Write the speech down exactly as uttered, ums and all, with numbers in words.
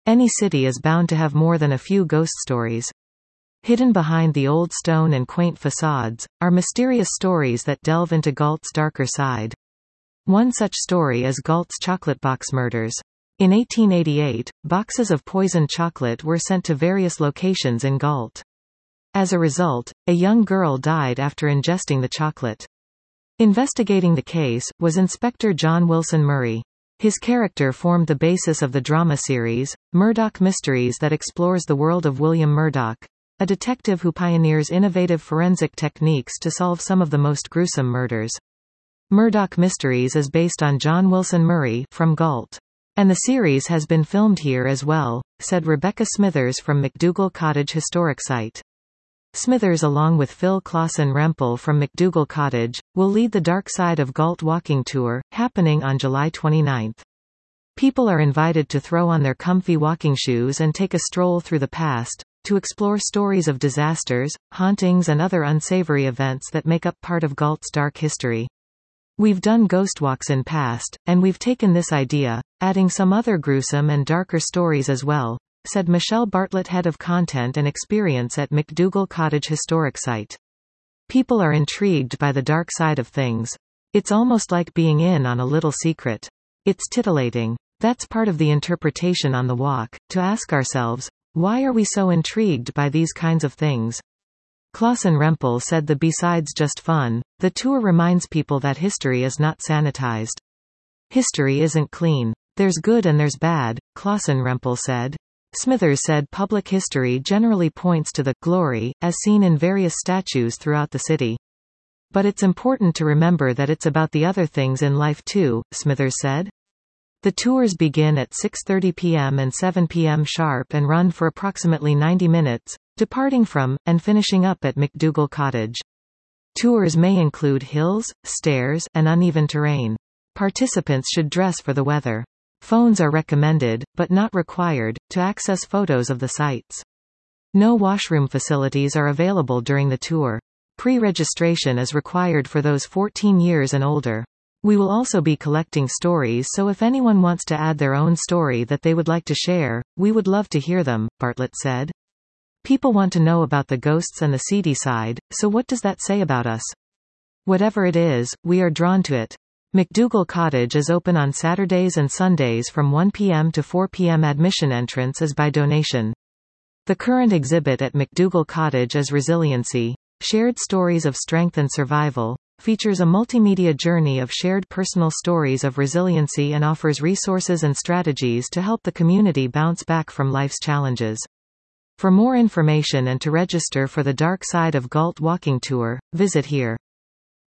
Any city is bound to have more than a few ghost stories. Hidden behind the old stone and quaint facades, are mysterious stories that delve into Galt's darker side. One such story is Galt's chocolate box murders. In eighteen eighty-eight, boxes of poisoned chocolate were sent to various locations in Galt. As a result, a young girl died after ingesting the chocolate. Investigating the case, was Inspector John Wilson Murray. His character formed the basis of the drama series, Murdoch Mysteries, that explores the world of William Murdoch, a detective who pioneers innovative forensic techniques to solve some of the most gruesome murders. Murdoch Mysteries is based on John Wilson Murray from Galt. And the series has been filmed here as well, said Rebecca Smithers from McDougall Cottage Historic Site. Smithers, along with Phil Clausen-Rempel from McDougall Cottage, will lead the Dark Side of Galt walking tour, happening on July twenty-ninth. People are invited to throw on their comfy walking shoes and take a stroll through the past, to explore stories of disasters, hauntings and other unsavory events that make up part of Galt's dark history. We've done ghost walks in past, and we've taken this idea, adding some other gruesome and darker stories as well, said Michelle Bartlett, head of content and experience at McDougall Cottage Historic Site. People are intrigued by the dark side of things. It's almost like being in on a little secret. It's titillating. That's part of the interpretation on the walk, to ask ourselves, why are we so intrigued by these kinds of things? Clausen-Rempel said that besides just fun, the tour reminds people that history is not sanitized. History isn't clean. There's good and there's bad, Clausen-Rempel said. Smithers said public history generally points to the glory, as seen in various statues throughout the city. But it's important to remember that it's about the other things in life too, Smithers said. The tours begin at six thirty p m and seven p m sharp and run for approximately ninety minutes, departing from, and finishing up at McDougall Cottage. Tours may include hills, stairs, and uneven terrain. Participants should dress for the weather. Phones are recommended, but not required, to access photos of the sites. No washroom facilities are available during the tour. Pre-registration is required for those fourteen years and older. We will also be collecting stories, so if anyone wants to add their own story that they would like to share, we would love to hear them, Bartlett said. People want to know about the ghosts and the seedy side, so what does that say about us? Whatever it is, we are drawn to it. McDougall Cottage is open on Saturdays and Sundays from one p m to four p m Admission entrance is by donation. The current exhibit at McDougall Cottage is Resiliency, Shared Stories of Strength and Survival, features a multimedia journey of shared personal stories of resiliency and offers resources and strategies to help the community bounce back from life's challenges. For more information and to register for the Dark Side of Galt walking tour, visit here.